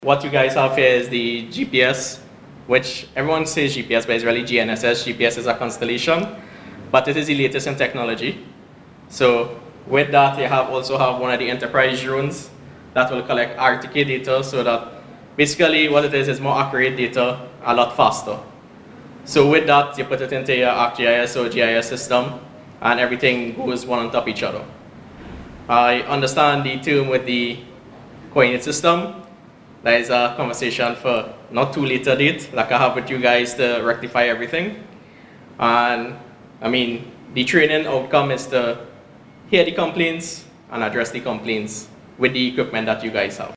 What you guys have here is the GPS, which everyone says GPS, but it's really GNSS. GPS is a constellation, but it is the latest in technology. So with that, you also have one of the enterprise drones that will collect RTK data, so that basically what it is more accurate data a lot faster. So with that, you put it into your ArcGIS or GIS system, and everything goes one on top of each other. I understand the term with the coordinate system. That is a conversation for not too later date, like I have with you guys to rectify everything. And I mean, the training outcome is to hear the complaints and address the complaints with the equipment that you guys have.